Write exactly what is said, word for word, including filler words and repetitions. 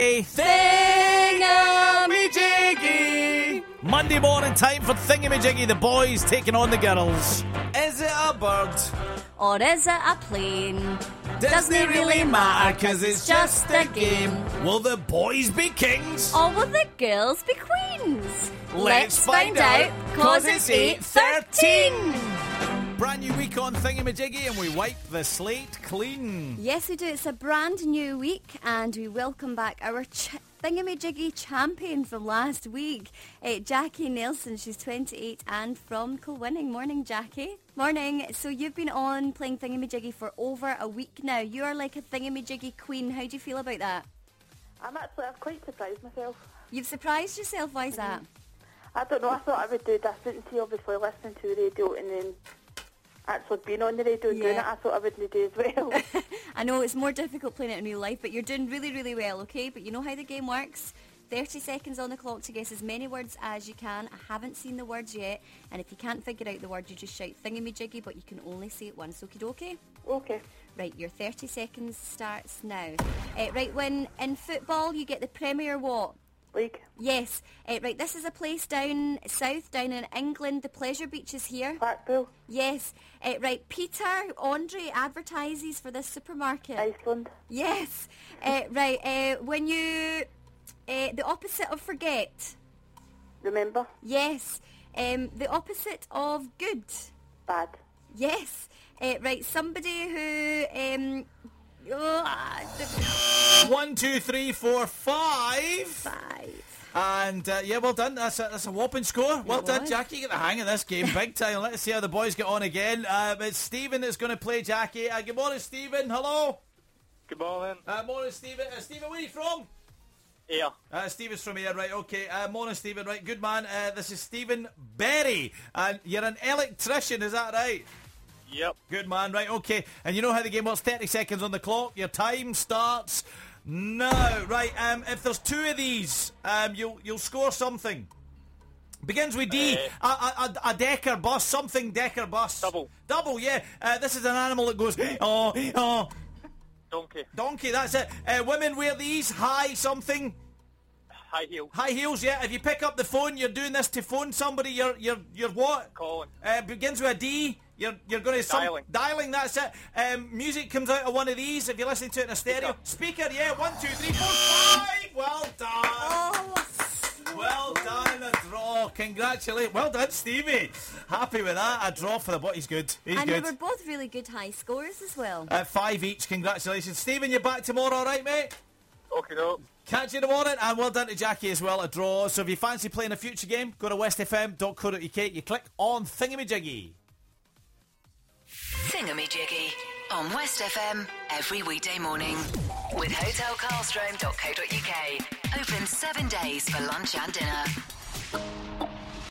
Thingamajiggy! Monday morning time for Thingamajiggy, the boys taking on the girls. Is it a bird? Or is it a plane? Doesn't it really matter, cause it's just a game. Will the boys be kings? Or will the girls be queens? Let's find out, cause it's eight thirteen. Brand new week on Thingamajiggy, and we wipe the slate clean. Yes, we do. It's a brand new week, and we welcome back our ch- Thingamajiggy champion from last week, uh, Jackie Nelson. She's twenty-eight and from Kilwinning. Morning, Jackie. Morning. So you've been on playing Thingamajiggy for over a week now. You are like a Thingamajiggy queen. How do you feel about that? I'm actually, I've quite surprised myself. You've surprised yourself. Why is Mm-hmm. that? I don't know, I thought I would do different. See, obviously listening to the radio and then actually being on the radio and Yeah. doing it, I thought I wouldn't do as well. I know it's more difficult playing it in real life, but you're doing really, really well, okay? But you know how the game works. thirty seconds on the clock to guess as many words as you can. I haven't seen the words yet, and if you can't figure out the word, you just shout Thingamajiggy, but you can only say it once, okie dokie? Okay. Right, your thirty seconds starts now. Uh, right, when in football you get the Premier what? League. Yes. Uh, right, this is a place down south, down in England. The pleasure beach is here. Blackpool. Yes. Uh, right, Peter Andre advertises for this supermarket. Iceland. Yes. Uh, right, uh, when you... Uh, the opposite of forget. Remember. Yes. Um, the opposite of good. Bad. Yes. Uh, right, somebody who... Um, oh, One, two, three, four, five. five. And uh, yeah, well done. That's a, that's a whopping score. Well It done, was. Jackie. You get the hang of this game big time. Let's see how the boys get on again. Uh, it's Stephen that's going to play Jackie. Uh, good morning, Stephen. Hello. Good morning. Uh, morning, Stephen. Uh, Stephen, where are you from? Here. Uh, Stephen's from here, right, okay. Uh, morning, Stephen, right, good man. Uh, this is Stephen Berry, and you're an electrician, is that right? Yep. Good man, right, okay. And you know how the game works, thirty seconds on the clock. Your time starts now. Right, um, if there's two of these, um, you'll you'll score something. Begins with D. Uh, a, a, a, a decker bus, something decker bus. Double. Double, yeah. Uh, this is an animal that goes, oh, oh. Donkey. Donkey, that's it. Uh, women wear these, high something. High heel. High heels, yeah. If you pick up the phone, you're doing this to phone somebody. You're, you're, you're what? Calling. Uh, begins with a D. You're, you're going to some, Dialing. Dialing. That's it. Um, music comes out of one of these. If you're listening to it in a stereo, speaker. Yeah. One, two, three, four, five. Well done. Oh, Well done. A draw. Congratulations. Well done, Stevie. Happy with that. A draw for the boy. He's good. He's and good. we were both really good high scores as well. Uh, five each. Congratulations, Stephen. You're back tomorrow, all right, mate? Okay, no. Catch you in the morning, and well done to Jackie as well, a draw. So if you fancy playing a future game, go to west f m dot co dot u k. You click on Thingamajiggy. Thingamajiggy on West F M every weekday morning with hotel carlstrom dot co dot u k. Open seven days for lunch and dinner.